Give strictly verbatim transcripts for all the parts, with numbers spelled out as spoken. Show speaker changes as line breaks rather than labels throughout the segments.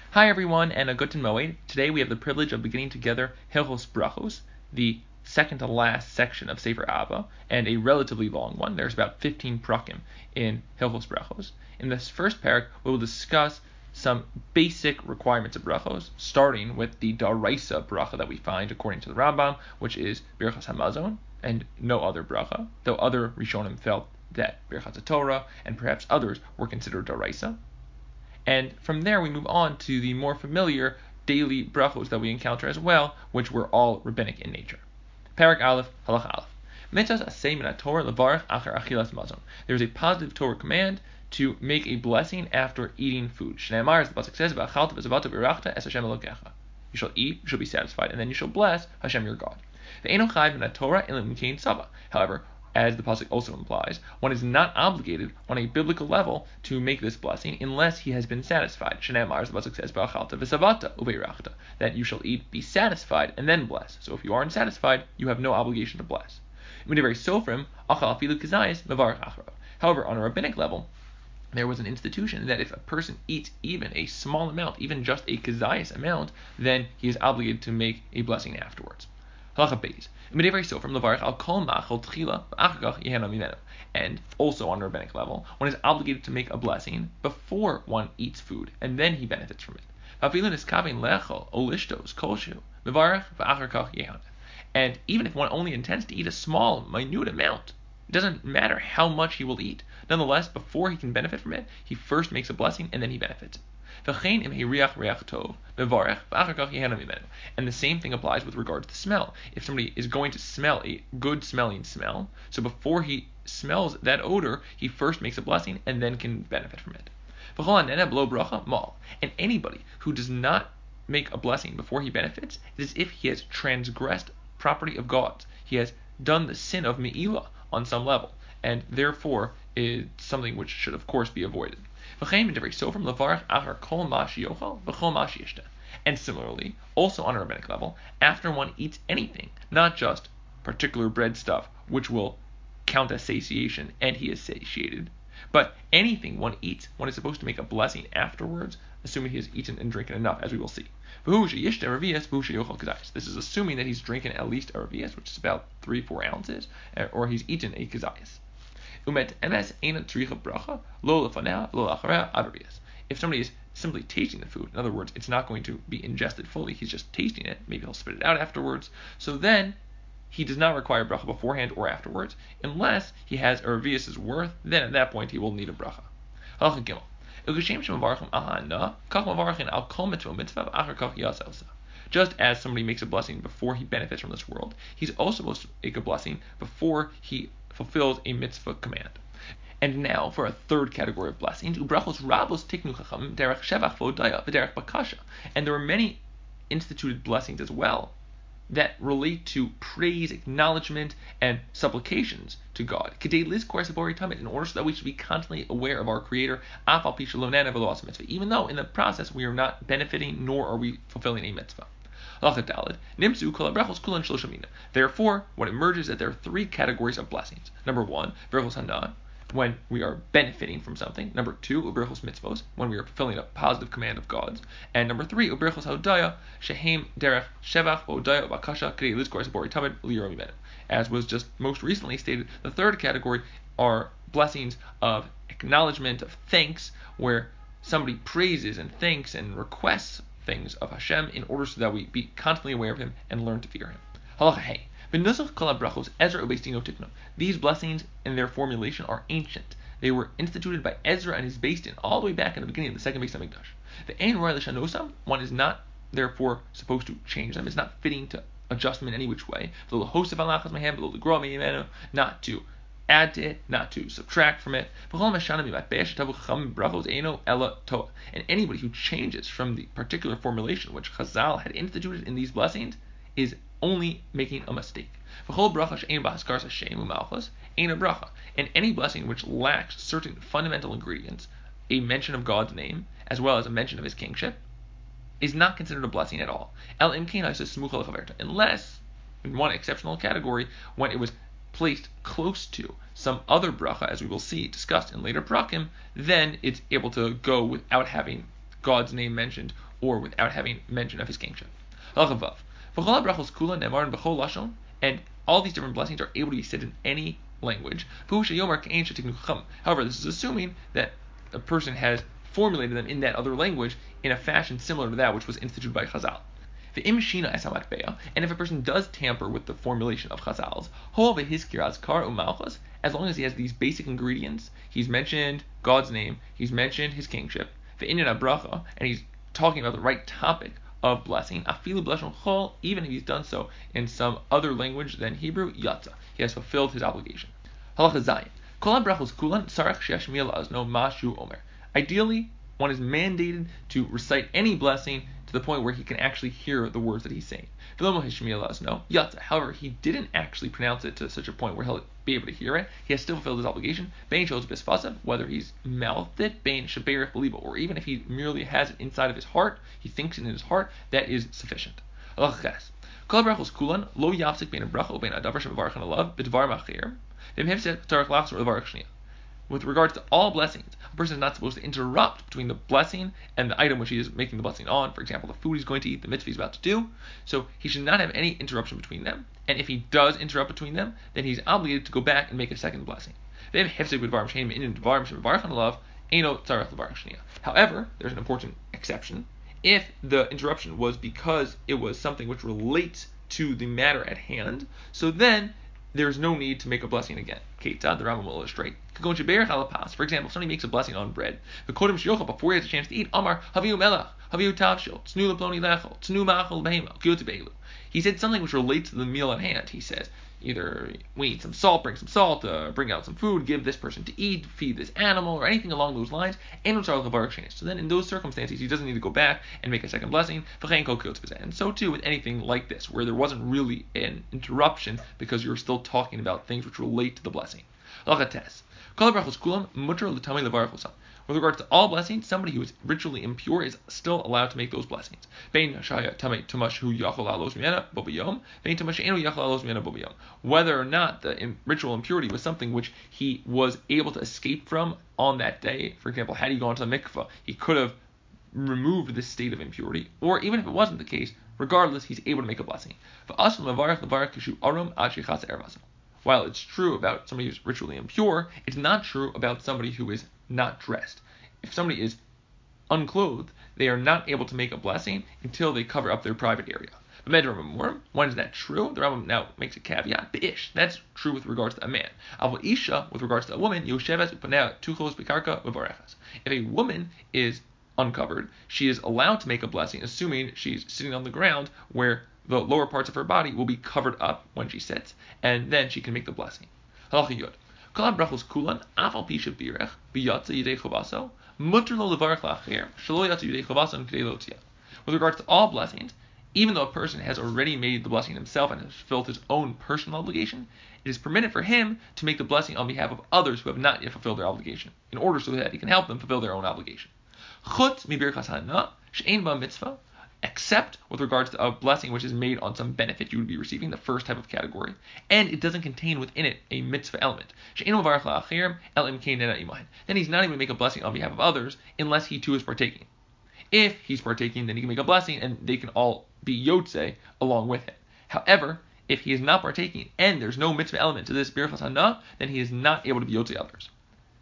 Hi everyone, and a Guten Moed. Today we have the privilege of beginning together Hilchos Brachos, the second to last section of Sefer Abba, and a relatively long one. There's about fifteen prakim in Hilchos Brachos. In this first parak, we will discuss some basic requirements of brachos, starting with the Daraisa bracha that we find according to the Rambam, which is Birchas Hamazon, and no other bracha, though other Rishonim felt that Birchas Torah and perhaps others were considered Daraisa. And from there we move on to the more familiar daily brachos that we encounter as well, which were all rabbinic in nature. Parak Aleph, Halach Aleph. Mitzvahs asay min haTorah levarach acher achilas mazon. There is a positive Torah command to make a blessing after eating food. Shneimar, as the pasuk says, v'achalta v'zavata v'irachta es Hashem Elokecha. You shall eat, you shall be satisfied, and then you shall bless Hashem your God. Ve'eno chayv min haTorah elim kein tzava. However, as the pasuk also implies, one is not obligated on a biblical level to make this blessing unless he has been satisfied. Shneimar, as the pasuk says, v'achalta v'zavata uveirachta, that you shall eat, be satisfied, and then bless. So if you aren't satisfied, you have no obligation to bless. However, on a rabbinic level, there was an institution that if a person eats even a small amount, even just a kazayas amount, then he is obligated to make a blessing afterwards. And also on a rabbinic level, one is obligated to make a blessing before one eats food, and then he benefits from it. And even if one only intends to eat a small, minute amount, it doesn't matter how much he will eat. Nonetheless, before he can benefit from it, he first makes a blessing and then he benefits. And the same thing applies with regard to the smell. If somebody is going to smell a good smelling smell, so before he smells that odor, he first makes a blessing and then can benefit from it. And anybody who does not make a blessing before he benefits, it is as if he has transgressed property of God. He has done the sin of Me'ilah on some level, and therefore is something which should of course be avoided. And similarly, also on a rabbinic level, after one eats anything, not just particular bread stuff, which will count as satiation and he is satiated, but anything one eats, one is supposed to make a blessing afterwards, assuming he has eaten and drinking enough, as we will see. This is assuming that he's drinking at least a ravias, which is about three, four ounces, or he's eaten a kazayas. If somebody is simply tasting the food, in other words, it's not going to be ingested fully, he's just tasting it, maybe he'll spit it out afterwards, so then he does not require bracha beforehand or afterwards, unless he has a ravias' worth, then at that point he will need a bracha. Just as somebody makes a blessing before he benefits from this world, he's also supposed to make a blessing before he fulfills a mitzvah command. And now for a third category of blessings, and there are many instituted blessings as well that relate to praise, acknowledgement, and supplications to God, in order so that we should be constantly aware of our Creator, even though in the process we are not benefiting nor are we fulfilling a mitzvah. Therefore, what emerges is that there are three categories of blessings. Number one, when we are benefiting from something. Number two, uberchos mitzvos, when we are fulfilling a positive command of God's. And number three, uberchos hodaya, shehem derech shevach hodaya bakasha k'dei lizkor sabori tamid liyom mimenu. As was just most recently stated, the third category are blessings of acknowledgement, of thanks, where somebody praises and thanks and requests things of Hashem in order so that we be constantly aware of Him and learn to fear Him. Halacha hey. These blessings and their formulation are ancient. They were instituted by Ezra and his Beis Din all the way back in the beginning of the second Beis Hamikdash. The Ein Roy L'Shanosam, one is not therefore supposed to change them. It's not fitting to adjust them in any which way. Not to add to it, not to subtract from it. And anybody who changes from the particular formulation which Chazal had instituted in these blessings is only making a mistake. And any blessing which lacks certain fundamental ingredients, a mention of God's name, as well as a mention of His kingship, is not considered a blessing at all. Unless, in one exceptional category, when it was placed close to some other bracha, as we will see discussed in later prakim, then it's able to go without having God's name mentioned or without having mention of his kingship. Halacha Vav. And all these different blessings are able to be said in any language. However, this is assuming that a person has formulated them in that other language in a fashion similar to that which was instituted by Chazal. And if a person does tamper with the formulation of Chazal's, as long as he has these basic ingredients, he's mentioned God's name, he's mentioned his kingship, and he's talking about the right topic of blessing, even if he's done so in some other language than Hebrew, yatza, he has fulfilled his obligation. Ideally, one is mandated to recite any blessing to the point where he can actually hear the words that he's saying. However, he didn't actually pronounce it to such a point where he'll be able to hear it. He has still fulfilled his obligation. Whether he's mouthed it, or even if he merely has it inside of his heart, he thinks it in his heart, that is sufficient. With regards to all blessings, a person is not supposed to interrupt between the blessing and the item which he is making the blessing on. For example, the food he's going to eat, the mitzvah he's about to do. So he should not have any interruption between them. And if he does interrupt between them, then he's obligated to go back and make a second blessing. However, there's an important exception. If the interruption was because it was something which relates to the matter at hand, so then there's no need to make a blessing again. Ketzad, the Rambam will illustrate. For example, if somebody makes a blessing on bread, before he has a chance to eat, Amar, Haviu Melach, Haviu Tavshil, Tznu Leploni Lechel, Tznu Machel Behema, Kiyot Be'elu. He said something which relates to the meal at hand. He says, either we need some salt, bring some salt, uh, bring out some food, give this person to eat, feed this animal, or anything along those lines. So then in those circumstances, he doesn't need to go back and make a second blessing. And so too with anything like this, where there wasn't really an interruption because you're still talking about things which relate to the blessing. With regards to all blessings, somebody who is ritually impure is still allowed to make those blessings. Whether or not the ritual impurity was something which he was able to escape from on that day, for example, had he gone to the mikveh, he could have removed this state of impurity, or even if it wasn't the case, regardless, he's able to make a blessing. While it's true about somebody who's ritually impure, it's not true about somebody who is not dressed. If somebody is unclothed, they are not able to make a blessing until they cover up their private area. But when is that true? The Rambam now makes a caveat. Be'ish. That's true with regards to a man. Avol isha, with regards to a woman, yosheves upanea tuchos bikarka uvarechas. If a woman is uncovered, she is allowed to make a blessing, assuming she's sitting on the ground where the lower parts of her body will be covered up when she sits, and then she can make the blessing. Halacha Yud. Kol habrachos kulan afal pisha birech biyatza yidei chovaso mutter lo levarach la'acher shelo yatza yidei chovaso k'dei lo tzia. With regards to all blessings, even though a person has already made the blessing himself and has fulfilled his own personal obligation, it is permitted for him to make the blessing on behalf of others who have not yet fulfilled their obligation, in order so that he can help them fulfill their own obligation. Chutz mi birchas hana she'ein ba mitzvah, except with regards to a blessing which is made on some benefit you would be receiving, the first type of category, and it doesn't contain within it a mitzvah element. Then he's not even going to make a blessing on behalf of others unless he too is partaking. If he's partaking, then he can make a blessing and they can all be yotze along with it. However, if he is not partaking and there's no mitzvah element to this birchas hana, then he is not able to be yotze others.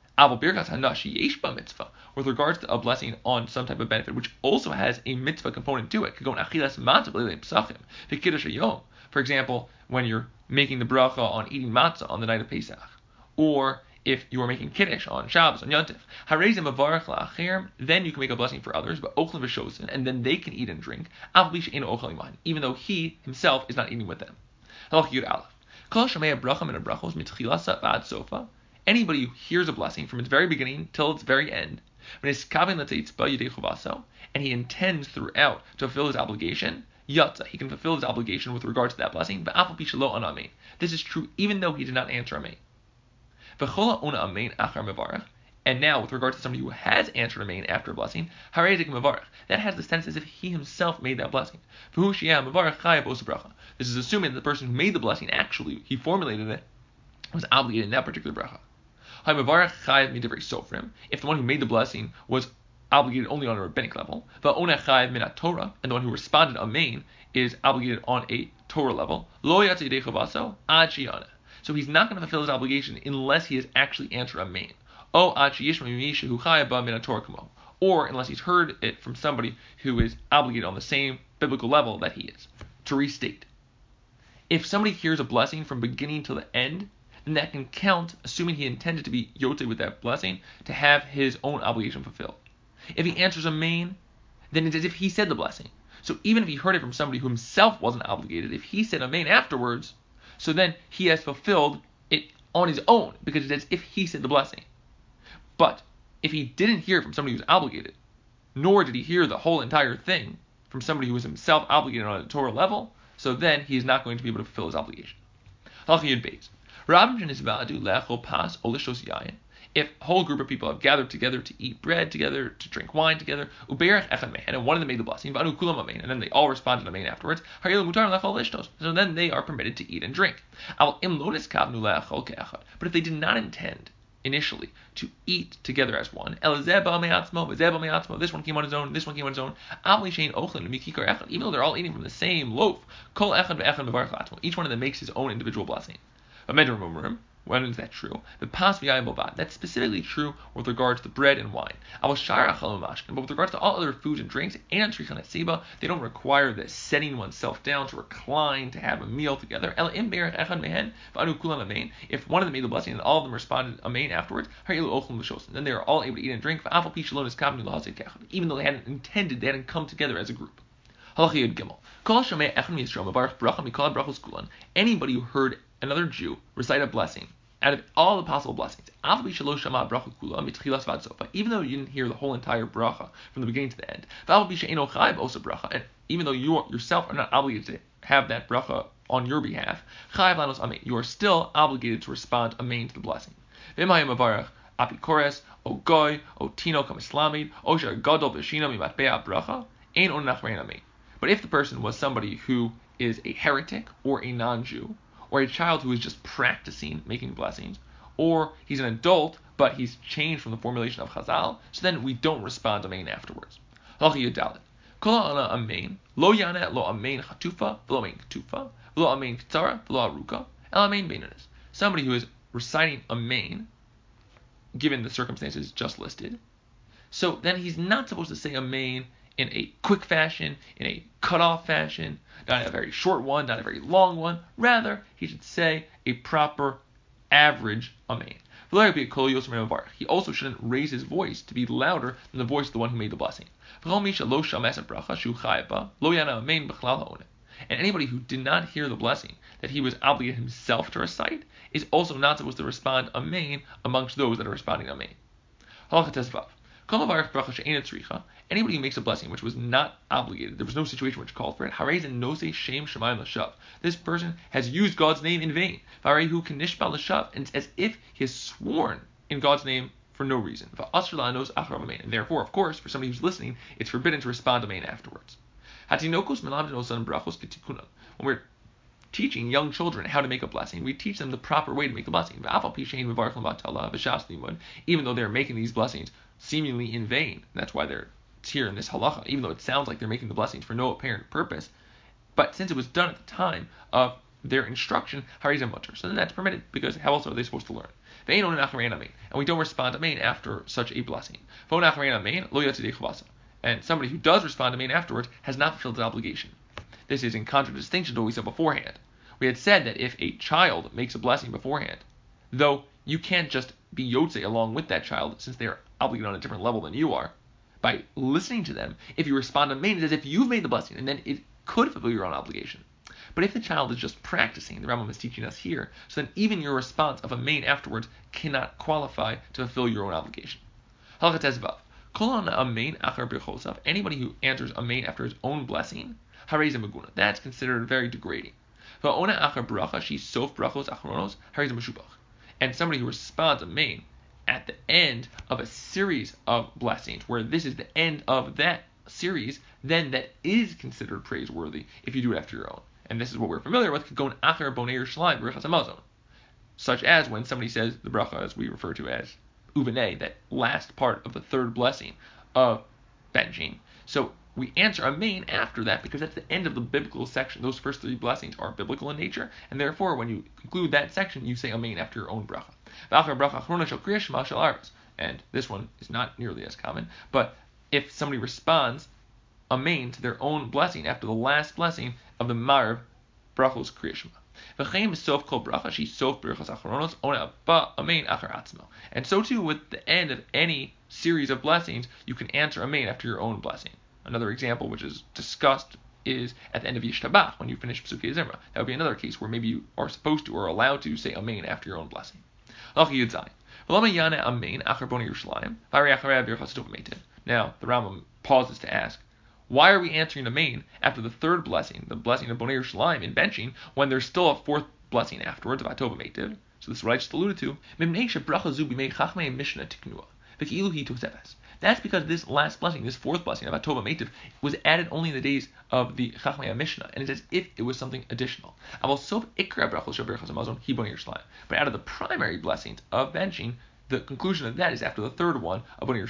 With regards to a blessing on some type of benefit, which also has a mitzvah component to it, for example, when you're making the bracha on eating matzah on the night of Pesach, or if you are making kiddush on Shabbos, on Yontif, then you can make a blessing for others, but and then they can eat and drink, even though he himself is not eating with them. Anybody who hears a blessing from its very beginning till its very end, and he intends throughout to fulfill his obligation, yatza, he can fulfill his obligation with regards to that blessing. This is true even though he did not answer amen. And now, with regards to somebody who has answered amen after a blessing, that has the sense as if he himself made that blessing. This is assuming that the person who made the blessing actually, he formulated it, was obligated in that particular bracha. If the one who made the blessing was obligated only on a rabbinic level. Va'oneh chayav min Torah, and the one who responded amen is obligated on a Torah level. Lo yatsa yedei chavaso ad sheyana. So he's not going to fulfill his obligation unless he has actually answered amen. O ad sheyishma mimi shehu chayav ba min Torah kamo. Or unless he's heard it from somebody who is obligated on the same biblical level that he is. To restate, if somebody hears a blessing from beginning to the end, then that can count, assuming he intended to be yotze with that blessing, to have his own obligation fulfilled. If he answers amen, then it's as if he said the blessing. So even if he heard it from somebody who himself wasn't obligated, if he said amen afterwards, so then he has fulfilled it on his own, because it's as if he said the blessing. But if he didn't hear it from somebody who's obligated, nor did he hear the whole entire thing from somebody who was himself obligated on a Torah level, so then he is not going to be able to fulfill his obligation. If a whole group of people have gathered together to eat bread together, to drink wine together, and one of them made the blessing, and then they all responded amen afterwards, so then they are permitted to eat and drink. But if they did not intend initially to eat together as one, this one came on his own, this one came on his own, even though they're all eating from the same loaf, each one of them makes his own individual blessing. When is that true? That's specifically true with regards to bread and wine. But with regards to all other foods and drinks, they don't require the setting oneself down to recline to have a meal together. If one of them made the blessing and all of them responded amen afterwards, then they are all able to eat and drink, even though they hadn't intended, they hadn't come together as a group. Anybody who heard another Jew recite a blessing out of all the possible blessings, even though you didn't hear the whole entire bracha from the beginning to the end, and even though you yourself are not obligated to have that bracha on your behalf, you are still obligated to respond amen to the blessing. Apikores, O goy, O tino kamislamid, O shar gadol b'shina mimatbea bracha, ein on nachrein amen. But if the person was somebody who is a heretic or a non-Jew, or a child who is just practicing making blessings, or he's an adult but he's changed from the formulation of Chazal, so then we don't respond amen afterwards. Kol amen lo yana lo amen chatufa v'lo amen ketufa v'lo amen k'tzara v'lo aruka el amen beinonis. Somebody who is reciting amen, given the circumstances just listed, so then he's not supposed to say amen in a quick fashion, in a cut-off fashion, not a very short one, not a very long one. Rather, he should say a proper average amen. He also shouldn't raise his voice to be louder than the voice of the one who made the blessing. And anybody who did not hear the blessing that he was obligated himself to recite is also not supposed to respond amen amongst those that are responding amen. Anybody who makes a blessing which was not obligated, there was no situation which called for it, this person has used God's name in vain. And it's as if he has sworn in God's name for no reason. And therefore, of course, for somebody who's listening, it's forbidden to respond amen afterwards. When we're teaching young children how to make a blessing, we teach them the proper way to make a blessing. Even though they're making these blessings seemingly in vain, that's why they're here in this halacha, even though it sounds like they're making the blessings for no apparent purpose, but since it was done at the time of their instruction, harizah mutter, so then that's permitted, because how else are they supposed to learn? And we don't respond amen after such a blessing. And somebody who does respond amen afterwards has not fulfilled his obligation. This is in contradistinction to what we said beforehand. We had said that if a child makes a blessing beforehand, though you can't just be yotze along with that child, since they are obligated on a different level than you are, by listening to them, if you respond amen, it's as if you've made the blessing, and then it could fulfill your own obligation. But if the child is just practicing, the Rambam is teaching us here, so then even your response of amen afterwards cannot qualify to fulfill your own obligation. Anybody who answers amen after his own blessing, that's considered very degrading. And somebody who responds amen at the end of a series of blessings, where this is the end of that series, then that is considered praiseworthy if you do it after your own. And this is what we're familiar with, such as when somebody says the bracha, as we refer to as uvenei, that last part of the third blessing of benching. So we answer amen after that because that's the end of the biblical section. Those first three blessings are biblical in nature, and therefore when you conclude that section, you say amen after your own bracha. And this one is not nearly as common, but if somebody responds amen to their own blessing after the last blessing of the Marv brachos Kriya Shema. And so too with the end of any series of blessings, you can answer amen after your own blessing. Another example which is discussed is at the end of Yishtabach, when you finish Pesukei Zimra. That would be another case where maybe you are supposed to or allowed to say amen after your own blessing. Now, the Rambam pauses to ask, why are we answering amen after the third blessing, the blessing of Bonei Yerushalayim in benching, when there's still a fourth blessing afterwards of Atova Meitiv? So this is what I just alluded to. That's because this last blessing, this fourth blessing of Atova Meitiv, was added only in the days of the Chachmei Mishnah, and it's as if it was something additional. But out of the primary blessings of benching, the conclusion of that is after the third one of Bonei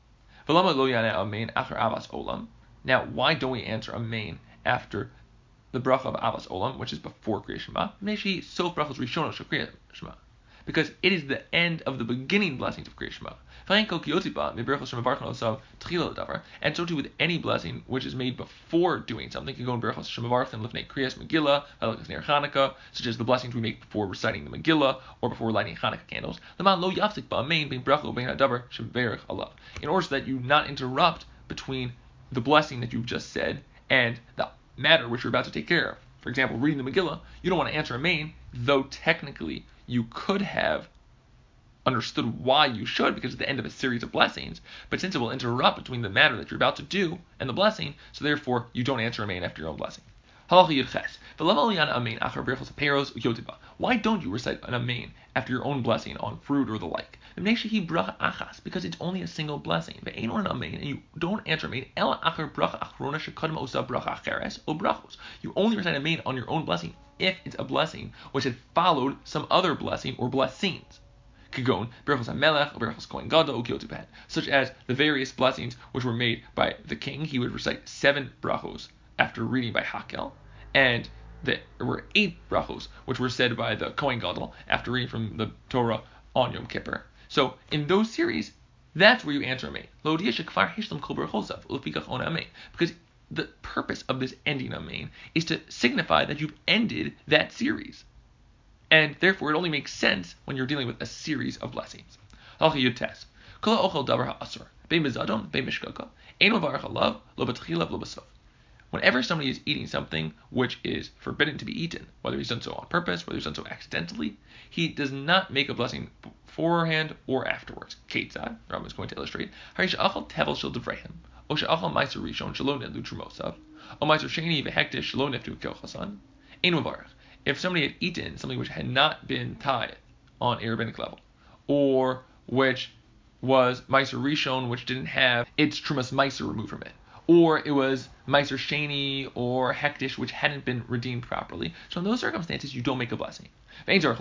Yerushalayim. Now, why don't we answer amen after the bracha of Avas Olam, which is before Kriya Shema? Because it is the end of the beginning blessings of Kriya Shema. And so too with any blessing which is made before doing something, can go in Berachos Shemavarch and Lifnei Kriyas Megillah, Ner Chanukah, such as the blessings we make before reciting the Megillah or before lighting Chanukah candles. In order so that you not interrupt between the blessing that you've just said and the matter which you're about to take care of. For example, reading the Megillah, you don't want to answer amen, though technically you could have understood why you should, because it's the end of a series of blessings, but since it will interrupt between the matter that you're about to do and the blessing, so therefore you don't answer amen after your own blessing. Why don't you recite an amen after your own blessing on fruit or the like? Because it's only a single blessing. And you don't answer amen. You only recite amen on your own blessing if it's a blessing which had followed some other blessing or blessings. Such as the various blessings which were made by the king. He would recite seven brachos after reading by Hakel, and there were eight brachos which were said by the Kohen Gadol after reading from the Torah on Yom Kippur. So in those series, that's where you answer amen. Because the purpose of this ending amen is to signify that you've ended that series. And therefore, it only makes sense when you're dealing with a series of blessings. Whenever somebody is eating something which is forbidden to be eaten, whether he's done so on purpose, whether he's done so accidentally, he does not make a blessing beforehand or afterwards. Ketzad, Rambam is going to illustrate. If somebody had eaten something which had not been tithed on a rabbinic level, or which was Meiser Rishon, which didn't have its Trumas Meiser removed from it, or it was Meiser Sheni or Hektish, which hadn't been redeemed properly, so in those circumstances, you don't make a blessing. And it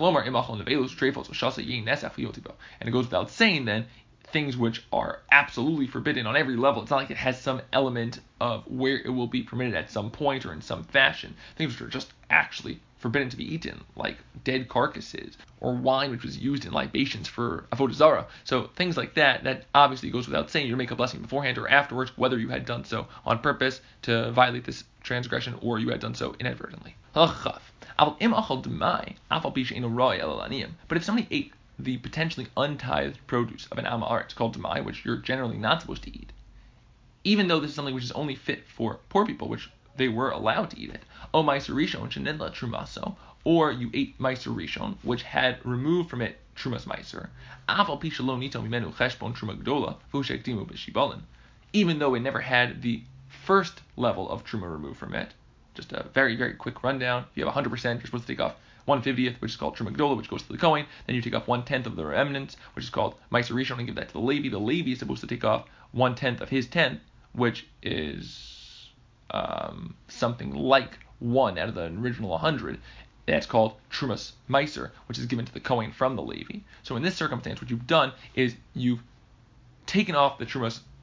goes without saying then, things which are absolutely forbidden on every level. It's not like it has some element of where it will be permitted at some point or in some fashion. Things which are just actually forbidden to be eaten, like dead carcasses, or wine which was used in libations for avodah zarah. So things like that, that obviously goes without saying. You make a blessing beforehand or afterwards, whether you had done so on purpose to violate this transgression or you had done so inadvertently. But if somebody ate the potentially untithed produce of an Am Ha'aretz called Demai, which you're generally not supposed to eat, even though this is something which is only fit for poor people, which they were allowed to eat it. O Meiser Rishon shenidla trumaso, or you ate Meiser Rishon, which had removed from it Trumas Meiser. Aval pi shelo nito mimenu cheshbon truma gdola v'hu she'akdimu b'shibalin. Even though it never had the first level of truma removed from it. Just a very, very quick rundown. If you have one hundred percent, you're supposed to take off one fiftieth, which is called Truma Gdola, which goes to the Kohen. Then you take off one tenth of the remnants, which is called Meiser Rishon, and give that to the Levi. The Levi is supposed to take off one tenth of his tenth, which is um, something like one out of the original one hundred. That's called Trumas Meiser, which is given to the Kohen from the Levi. So in this circumstance, what you've done is you've taken off the Trumas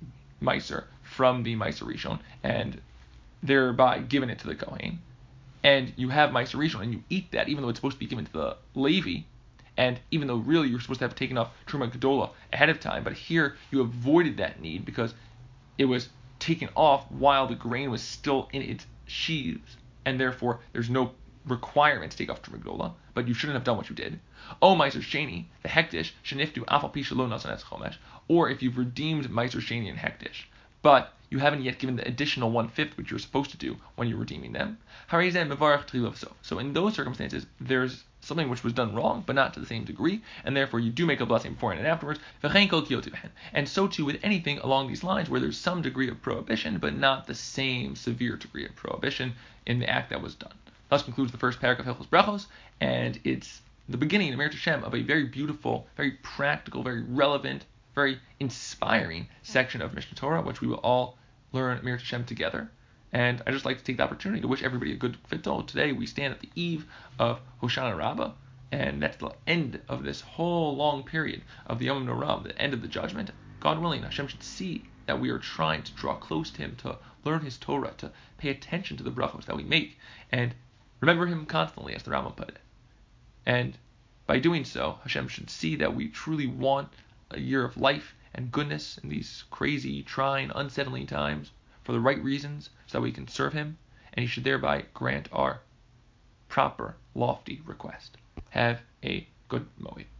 Meiser from the Meiser Rishon and thereby given it to the Kohen, and you have Meiser Rishon and you eat that, even though it's supposed to be given to the Levi, and even though really you're supposed to have taken off Truma Gedola ahead of time, but here you avoided that need because it was taken off while the grain was still in its sheaves, and therefore there's no requirement to take off Truma Gedola, but you shouldn't have done what you did. O Meiser Sheni, the Hektish, Sheniftu Afal Pi Shelo Nasan Es Chomesh, or if you've redeemed Meiser Sheni and Hektish, but you haven't yet given the additional one-fifth which you're supposed to do when you're redeeming them. So in those circumstances, there's something which was done wrong, but not to the same degree, and therefore you do make a blessing before and afterwards. And so too with anything along these lines where there's some degree of prohibition, but not the same severe degree of prohibition in the act that was done. Thus concludes the first parak of Hilchos Brachos, and it's the beginning, Emir Hashem, of a very beautiful, very practical, very relevant, very inspiring section of Mishnah Torah, which we will all learn Emir Hashem together. And I just like to take the opportunity to wish everybody a good Fitol. Today we stand at the eve of Hoshana Rabbah, and that's the end of this whole long period of the Yom Norah, the end of the judgment. God willing, Hashem should see that we are trying to draw close to Him, to learn His Torah, to pay attention to the brachos that we make, and remember Him constantly, as the Rambam put it. And by doing so, Hashem should see that we truly want a year of life and goodness in these crazy, trying, unsettling times for the right reasons so that we can serve Him, and He should thereby grant our proper, lofty request. Have a good Moed.